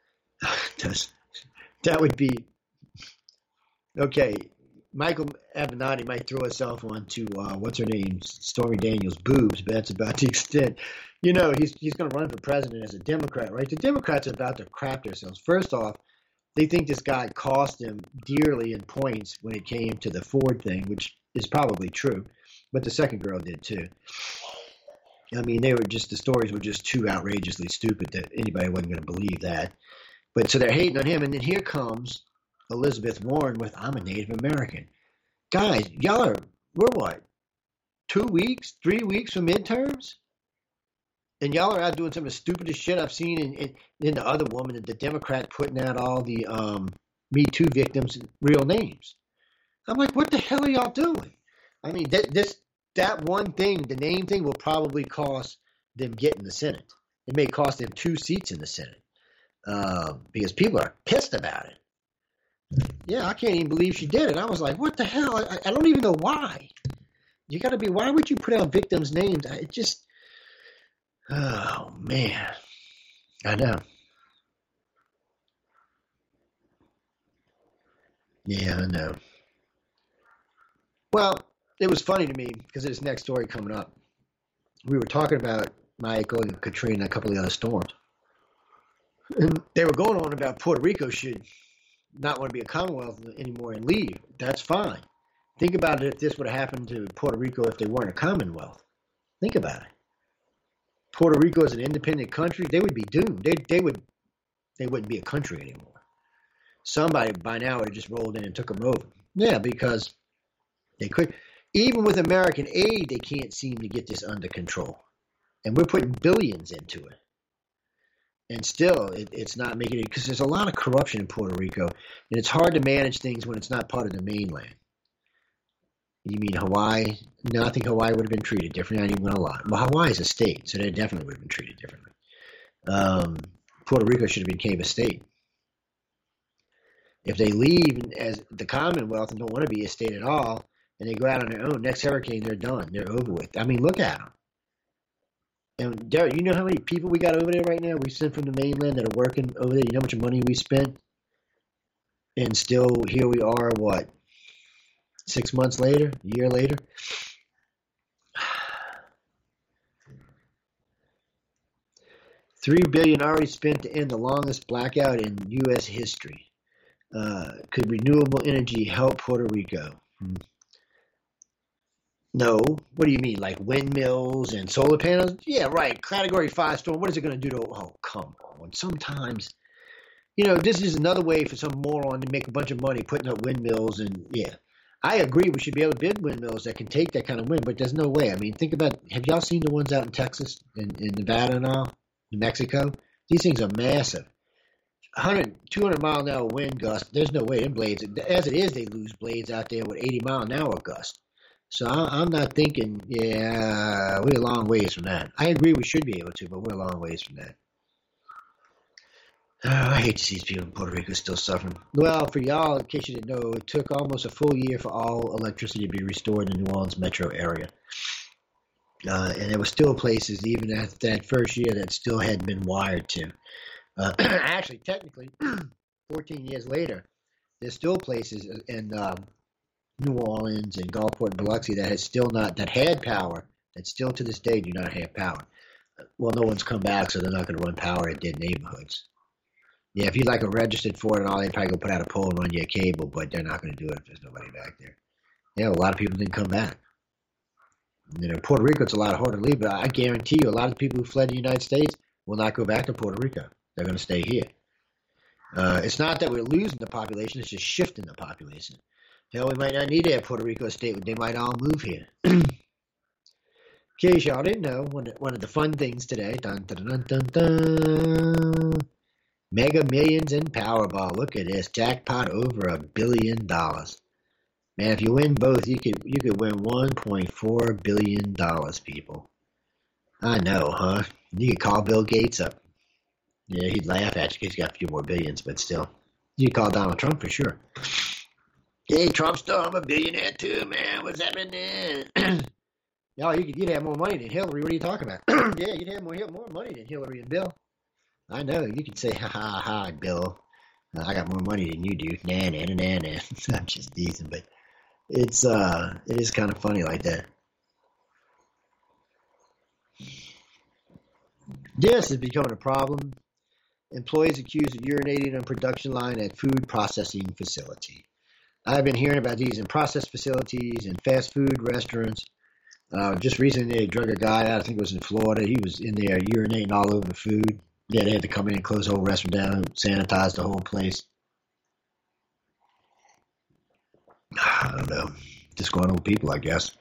That would be... Okay, Michael Avenatti might throw herself onto, what's her name, Stormy Daniels' boobs, but that's about the extent. He's going to run for president as a Democrat, right? The Democrats are about to crap themselves. First off, they think this guy cost them dearly in points when it came to the Ford thing, which is probably true, but the second girl did too. I mean, the stories were just too outrageously stupid that anybody wasn't going to believe that. But so they're hating on him, and then here comes Elizabeth Warren with, I'm a Native American. Guys, we're what, 2 weeks, 3 weeks from midterms? And y'all are out doing some of the stupidest shit I've seen in the other woman, the Democrat putting out all the Me Too victims' real names. I'm like, what the hell are y'all doing? I mean, that one thing, the name thing, will probably cost them getting the Senate. It may cost them 2 seats in the Senate because people are pissed about it. Yeah, I can't even believe she did it. I was like, what the hell? I don't even know why. Why would you put out victims' names? Oh, man. I know. Yeah, I know. Well, it was funny to me because of this next story coming up. We were talking about Michael and Katrina and a couple of the other storms. And they were going on about Puerto Rico should not want to be a Commonwealth anymore and leave. That's fine. Think about it if this would have happened to Puerto Rico if they weren't a Commonwealth. Think about it. Puerto Rico is an independent country, they would be doomed. They wouldn't be a country anymore. Somebody by now would have just rolled in and took them over. Yeah, because they could. Even with American aid, they can't seem to get this under control. And we're putting billions into it. And still, it's not making it, because there's a lot of corruption in Puerto Rico, and it's hard to manage things when it's not part of the mainland. You mean Hawaii? No, I think Hawaii would have been treated differently. I didn't win a lot. Well, Hawaii is a state, so they definitely would have been treated differently. Puerto Rico should have became a state. If they leave as the Commonwealth and don't want to be a state at all, and they go out on their own, next hurricane, they're done. They're over with. I mean, look at them. And Derek, you know how many people we got over there right now? We sent from the mainland that are working over there. You know how much money we spent? And still, here we are, what? 6 months later, a year later. $3 billion already spent to end the longest blackout in U.S. history. Could renewable energy help Puerto Rico? No. What do you mean? Like windmills and solar panels? Yeah, right. Category 5 storm. What is it going to do to... Oh, come on. Sometimes, this is another way for some moron to make a bunch of money putting up windmills. And yeah, I agree we should be able to build windmills that can take that kind of wind, but there's no way. I mean, think about, have y'all seen the ones out in Texas, in Nevada and all, New Mexico? These things are massive. 100, 200 mile an hour wind gust. There's no way in blades. As it is, they lose blades out there with 80 mile an hour gust. So I'm not thinking, yeah, we're a long ways from that. I agree we should be able to, but we're a long ways from that. I hate to see these people in Puerto Rico still suffering. Well, for y'all, in case you didn't know, it took almost a full year for all electricity to be restored in the New Orleans metro area. And there were still places, even after that first year, that still hadn't been wired to. Actually, technically, 14 years later, there's still places in New Orleans and Gulfport and Biloxi that had power, that still to this day do not have power. Well, no one's come back, so they're not going to run power in dead neighborhoods. Yeah, if you'd like a registered for it and all, they'd probably go put out a pole and run you a cable, but they're not going to do it if there's nobody back there. Yeah, a lot of people didn't come back. Puerto Rico, it's a lot harder to leave, but I guarantee you a lot of the people who fled the United States will not go back to Puerto Rico. They're going to stay here. It's not that we're losing the population, it's just shifting the population. Hell, we might not need to have Puerto Rico state, they might all move here. In case y'all didn't know, one of the fun things today, dun, dun, dun, dun, dun, Mega Millions and Powerball. Look at this. Jackpot over $1 billion. Man, if you win both, you could win $1.4 billion, people. I know, huh? You could call Bill Gates up. Yeah, he'd laugh at you because he's got a few more billions, but still. You could call Donald Trump for sure. Hey, Trump still, I'm a billionaire too, man. What's happening? No, you'd have more money than Hillary. What are you talking about? Yeah, you'd have more money than Hillary and Bill. I know. You could say, ha, Bill. I got more money than you do. Nah. I'm just teasing, but it is kind of funny like that. This is becoming a problem. Employees accused of urinating on production line at food processing facility. I've been hearing about these in process facilities and fast food restaurants. Just recently, they drug a guy out. I think it was in Florida. He was in there urinating all over the food. Yeah, they had to come in and close the whole restaurant down, sanitize the whole place. I don't know. Disgruntled people, I guess.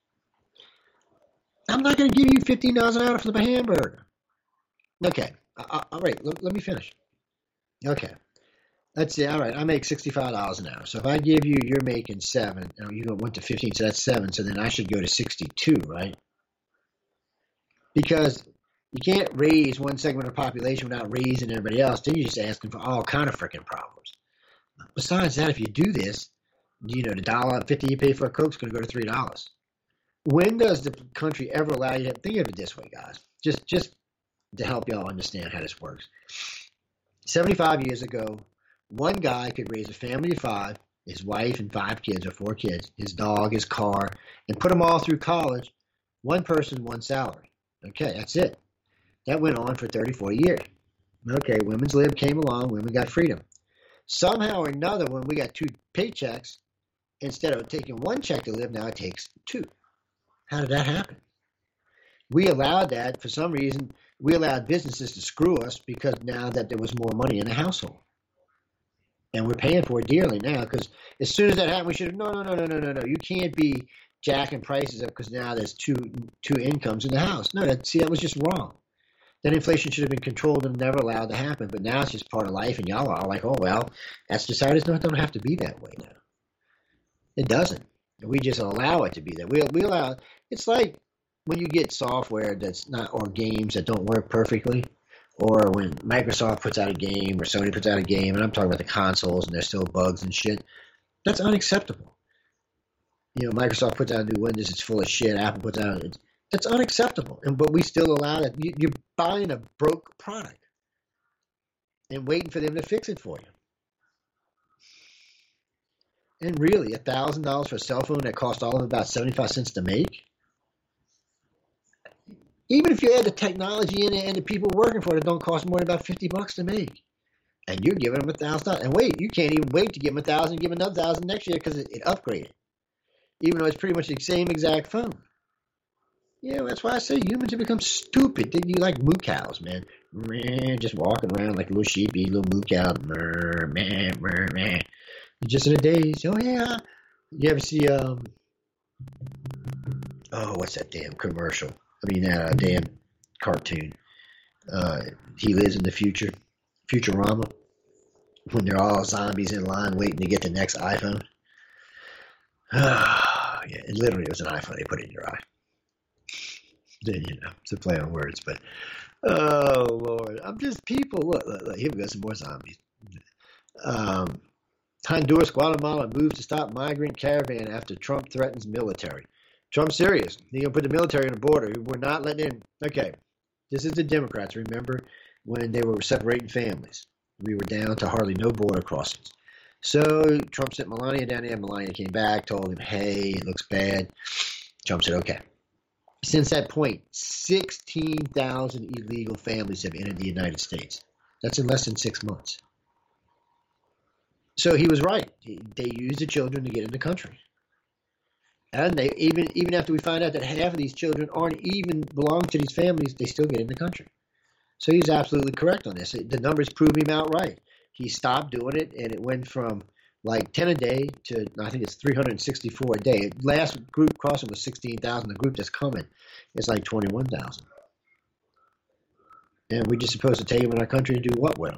I'm not going to give you $15 an hour to flip a hamburger. Okay. All right. Let me finish. Okay. Let's see. All right. I make $65 an hour. So if I give you, you're making $7. Now you went to 15, so that's $7. So then I should go to 62, right? Because you can't raise one segment of the population without raising everybody else. Then you're just asking for all kind of freaking problems. Besides that, if you do this, the $1.50 you pay for a Coke is going to go to $3. When does the country ever allow you to think of it this way, guys? Just to help y'all understand how this works. 75 years ago, one guy could raise a family of 5, his wife and 5 kids or 4 kids, his dog, his car, and put them all through college. One person, one salary. Okay, that's it. That went on for 30, 40 years. Okay, women's lib came along, women got freedom. Somehow or another, when we got 2 paychecks, instead of taking 1 check to live, now it takes 2. How did that happen? We allowed that, for some reason, we allowed businesses to screw us because now that there was more money in the household. And we're paying for it dearly now because as soon as that happened, we should have, no. You can't be jacking prices up because now there's two incomes in the house. No, that was just wrong. Then inflation should have been controlled and never allowed to happen. But now it's just part of life, and y'all are all like, oh, well, that's decided. No, it don't have to be that way now. It doesn't. We just allow it to be that. We allow. It's like when you get software that's not, or games that don't work perfectly, or when Microsoft puts out a game or Sony puts out a game, and I'm talking about the consoles and there's still bugs and shit. That's unacceptable. Microsoft puts out a new Windows, it's full of shit. Apple puts out it. That's unacceptable. But we still allow that. You're buying a broke product and waiting for them to fix it for you. And really, $1,000 for a cell phone that cost all of about 75 cents to make? Even if you add the technology in it and the people working for it, don't cost more than about $50 to make. And you're giving them $1,000. And wait, you can't even wait to give them $1,000 and give them another $1,000 next year because it upgraded. even though it's pretty much the same exact phone. Yeah, that's why I say humans have become stupid. They you like moo cows, man. Just walking around like a little sheepy, little moo cow. Just in a daze. Oh, yeah. You ever see, what's that damn commercial? Damn cartoon. He Lives in the Future. Futurama. When they're all zombies in line waiting to get the next iPhone. Yeah, it literally was an iPhone they put in your eye. It's a play on words, but oh Lord, I'm just people. Look, here we go, some more zombies. Honduras, Guatemala moves to stop migrant caravan after Trump threatens military. Trump's serious. He's gonna put the military on the border. We're not letting in. Okay, this is the Democrats. Remember when they were separating families? We were down to hardly no border crossings. So Trump sent Melania down there. Melania came back, told him, "Hey, it looks bad." Trump said, "Okay." Since that point, 16,000 illegal families have entered the United States. That's in less than 6 months. So he was right. They use the children to get in the country. And they even after we find out that half of these children aren't even belong to these families, they still get in the country. So he's absolutely correct on this. The numbers prove him outright. He stopped doing it, and it went from like 10 a day to, I think it's 364 a day. Last group crossing was 16,000. The group that's coming is like 21,000. And we're just supposed to take them in our country and do what with them?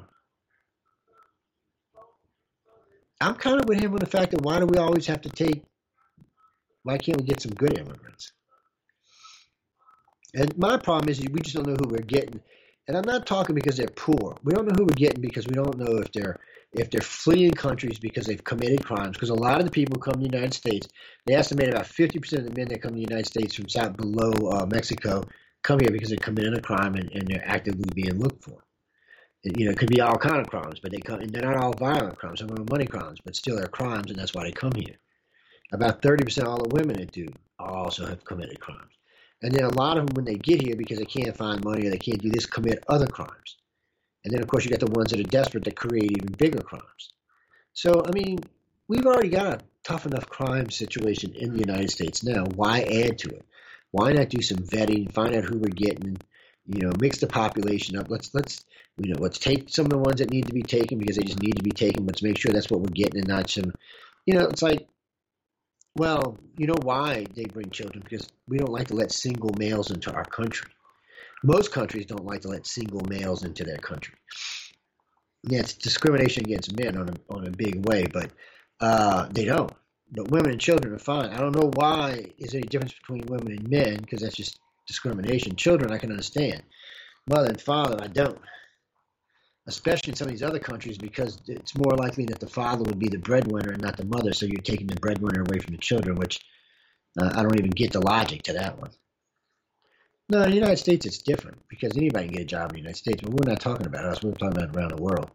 I'm kind of with him on the fact that why can't we get some good immigrants? And my problem is we just don't know who we're getting. And I'm not talking because they're poor. We don't know who we're getting because we don't know if they're fleeing countries because they've committed crimes. Because a lot of the people who come to the United States, they estimate about 50% of the men that come to the United States from south below Mexico come here because they're committing a crime and they're actively being looked for. It could be all kind of crimes, but they're not all violent crimes. Some of them are money crimes, but still they're crimes, and that's why they come here. About 30% of all the women that do also have committed crimes. And then a lot of them, when they get here because they can't find money or they can't do this, commit other crimes. And then, of course, you got the ones that are desperate that create even bigger crimes. So, we've already got a tough enough crime situation in the United States now. Why add to it? Why not do some vetting, find out who we're getting, mix the population up. Let's take some of the ones that need to be taken because they just need to be taken. Let's make sure that's what we're getting and not some, it's like, well, you know why they bring children? Because we don't like to let single males into our country. Most countries don't like to let single males into their country. Yeah, it's discrimination against men on a big way, but they don't. But women and children are fine. I don't know why is there any difference between women and men, because that's just discrimination. Children, I can understand. Mother and father, I don't. Especially in some of these other countries, because it's more likely that the father would be the breadwinner and not the mother, so you're taking the breadwinner away from the children, which I don't even get the logic to that one. No, in the United States it's different, because anybody can get a job in the United States, but we're not talking about us, we're talking about around the world.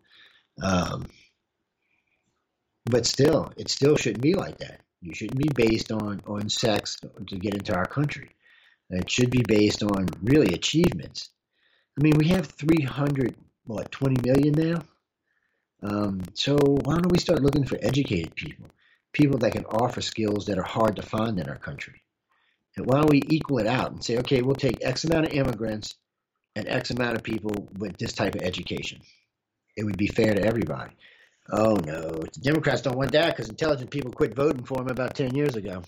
But still, it still shouldn't be like that. You shouldn't be based on sex to get into our country. It should be based on really achievements. We have 20 million now? So why don't we start looking for educated people that can offer skills that are hard to find in our country? And why don't we equal it out and say, okay, we'll take X amount of immigrants and X amount of people with this type of education. It would be fair to everybody. Oh no, the Democrats don't want that because intelligent people quit voting for them about 10 years ago.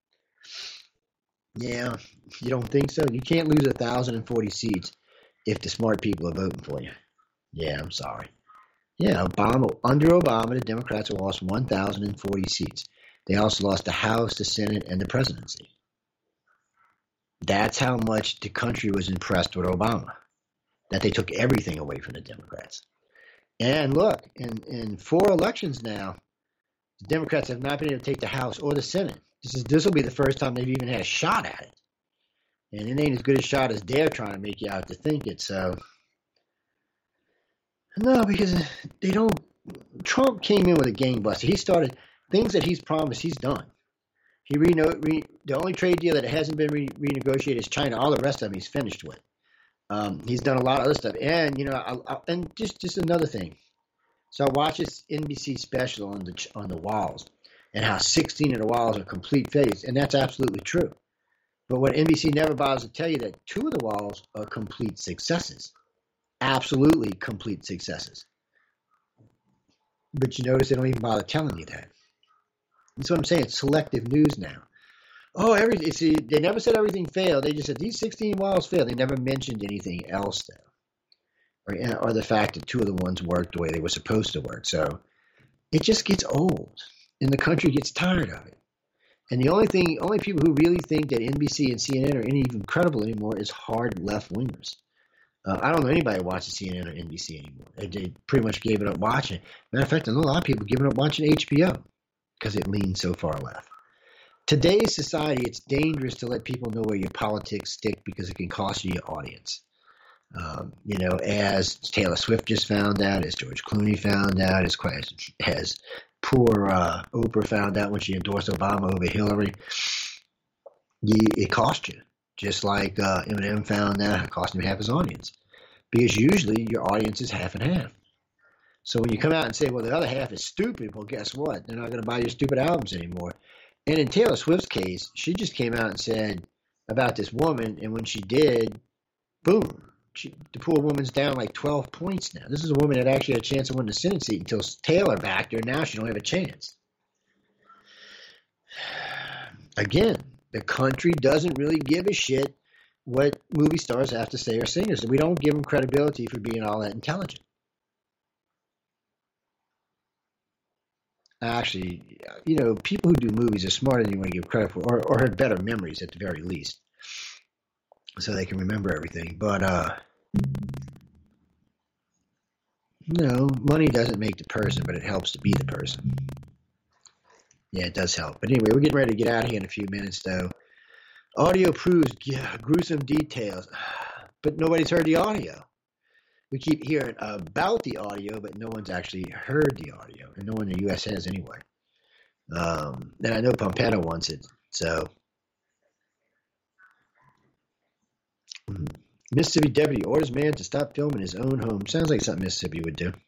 Yeah, you don't think so? You can't lose 1,040 seats if the smart people are voting for you. Yeah, I'm sorry. Yeah, under Obama, the Democrats lost 1,040 seats. They also lost the House, the Senate, and the presidency. That's how much the country was impressed with Obama, that they took everything away from the Democrats. And look, in 4 elections now, the Democrats have not been able to take the House or the Senate. This will be the first time they've even had a shot at it. And it ain't as good a shot as they're trying to make you out to think it, so... No, because Trump came in with a gangbuster. He started things that he's promised, he's done. The only trade deal that hasn't been renegotiated is China. All the rest of them he's finished with. He's done a lot of other stuff. And, and just another thing. So I watched this NBC special on the walls. and how 16 of the walls are complete failures, and that's absolutely true. But what NBC never bothers to tell you that 2 of the walls are complete successes, absolutely complete successes. But you notice they don't even bother telling you that. That's what I'm saying. It's selective news now. Oh, see, they never said everything failed. They just said these 16 walls failed. They never mentioned anything else, though, or the fact that 2 of the ones worked the way they were supposed to work. So it just gets old, and the country gets tired of it. And the only people who really think that NBC and CNN are any even credible anymore is hard left-wingers. I don't know anybody who watches CNN or NBC anymore. They pretty much gave it up watching. Matter of fact, I know a lot of people giving up watching HBO because it leans so far left. Today's society, it's dangerous to let people know where your politics stick because it can cost you your audience. As Taylor Swift just found out, as George Clooney found out, as poor Oprah found out when she endorsed Obama over Hillary, it cost you. Just like Eminem found out, it cost him half his audience. Because usually your audience is half and half. So when you come out and say, well, the other half is stupid, well, guess what? They're not going to buy your stupid albums anymore. And in Taylor Swift's case, she just came out and said about this woman, and when she did, boom, the poor woman's down like 12 points now. This is a woman that actually had a chance to win the Senate seat until Taylor backed her. Now she don't have a chance. Again, the country doesn't really give a shit what movie stars have to say or singers. We don't give them credibility for being all that intelligent. Actually, people who do movies are smarter than you want to give credit for, or have better memories at the very least, so they can remember everything. But, money doesn't make the person, but it helps to be the person. Yeah, it does help. But anyway, we're getting ready to get out of here in a few minutes, though. Audio proves gruesome details, but nobody's heard the audio. We keep hearing about the audio, but no one's actually heard the audio, and no one in the U.S. has anyway. And I know Pompeo wants it, so. Mississippi deputy orders man to stop filming his own home. Sounds like something Mississippi would do.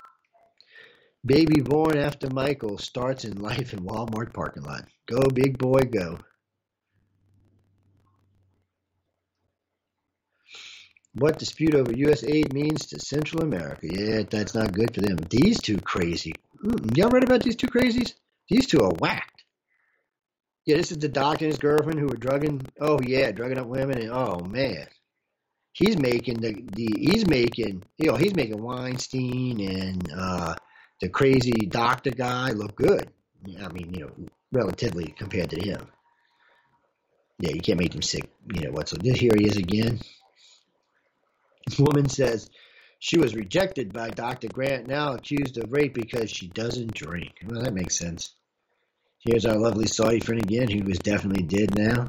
Baby born after Michael starts in life in Walmart parking lot. Go, big boy, go. What dispute over U.S. aid means to Central America. Yeah, that's not good for them. These 2 crazy. Y'all read about these 2 crazies? These 2 are whacked. Yeah, this is the doctor and his girlfriend who were drugging up women. And oh, man. He's making he's making Weinstein and the crazy doctor guy look good. I mean, relatively compared to him. Yeah, you can't make him sick. Here he is again. Woman says she was rejected by Dr. Grant, now accused of rape because she doesn't drink. Well, that makes sense. Here's our lovely Saudi friend again, who is definitely dead now.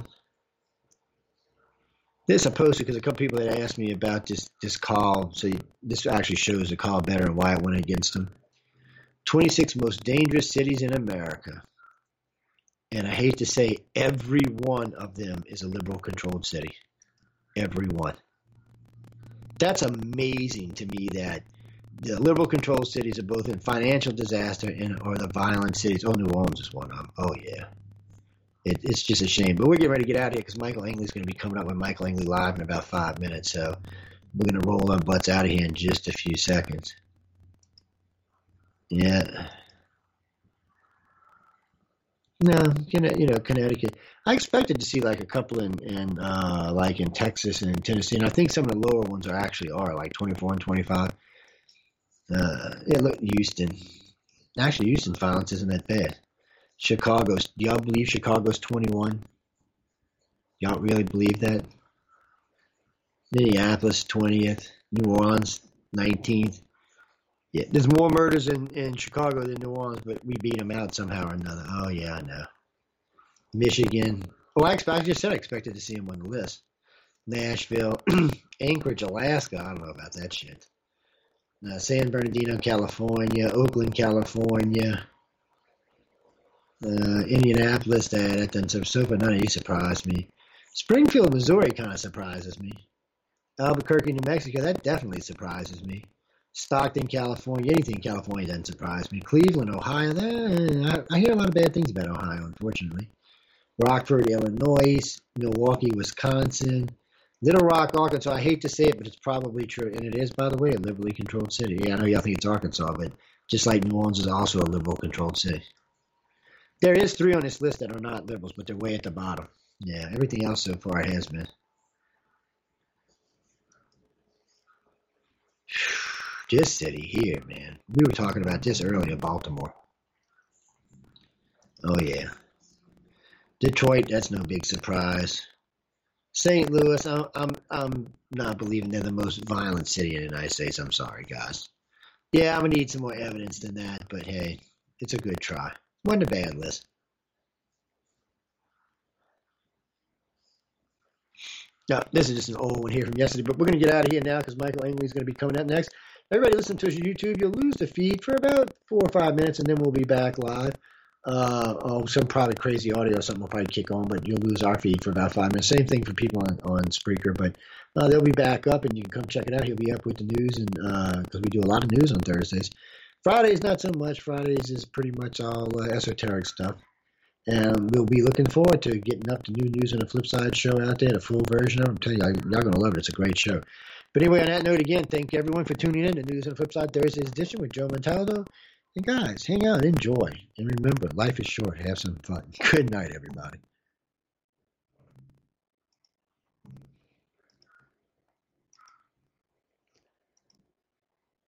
This I posted because a couple people had asked me about this call. So this actually shows the call better and why it went against him. 26 most dangerous cities in America. And I hate to say every one of them is a liberal-controlled city. Every one. That's amazing to me that the liberal-controlled cities are both in financial disaster or the violent cities. Oh, New Orleans is one of them. Oh, yeah. It's just a shame. But we're getting ready to get out of here because Michael Angley's going to be coming up with Michael Angley Live in about 5 minutes. So we're going to roll our butts out of here in just a few seconds. Yeah. No, Connecticut. I expected to see like a couple in Texas and in Tennessee, and I think some of the lower ones are like 24 and 25. Look, Houston. Actually, Houston's violence isn't that bad. Do y'all believe Chicago's 21? Y'all really believe that? Minneapolis 20th, New Orleans 19th. Yeah, there's more murders in Chicago than New Orleans, but we beat them out somehow or another. Oh, yeah, I know. Michigan. Oh, I just said I expected to see them on the list. Nashville. Anchorage, Alaska. I don't know about that shit. San Bernardino, California. Oakland, California. Indianapolis. That doesn't so far. None of these surprised me. Springfield, Missouri kind of surprises me. Albuquerque, New Mexico. That definitely surprises me. Stockton, California. Anything in California doesn't surprise me. Cleveland, Ohio. I hear a lot of bad things about Ohio, unfortunately. Rockford, Illinois. Milwaukee, Wisconsin. Little Rock, Arkansas. I hate to say it, but it's probably true. And it is, by the way, a liberally controlled city. Yeah, I know y'all think it's Arkansas, but just like New Orleans is also a liberal controlled city. There is 3 on this list that are not liberals, but they're way at the bottom. Yeah, everything else so far has been. This city here, man. We were talking about this earlier, Baltimore. Oh, yeah. Detroit, that's no big surprise. St. Louis, I'm not believing they're the most violent city in the United States. I'm sorry, guys. Yeah, I'm going to need some more evidence than that, but hey, it's a good try. Wasn't a bad list. Now, this is just an old one here from yesterday, but we're going to get out of here now because Michael Angley is going to be coming up next. Everybody listen to us on YouTube. You'll lose the feed for about 4 or 5 minutes, and then we'll be back live. Some probably crazy audio or something will probably kick on, but you'll lose our feed for about 5 minutes. Same thing for people on Spreaker, but they'll be back up, and you can come check it out. He'll be up with the news, and because we do a lot of news on Thursdays. Fridays, not so much. Fridays is pretty much all esoteric stuff. And we'll be looking forward to getting up to new news on the Flip Side show out there, the full version of it. I'm telling you, y'all going to love it. It's a great show. But anyway, on that note, again, thank everyone for tuning in to News on the Flip Side Thursday's edition with Joe Montaldo. And guys, hang out, enjoy. And remember, life is short. Have some fun. Good night, everybody.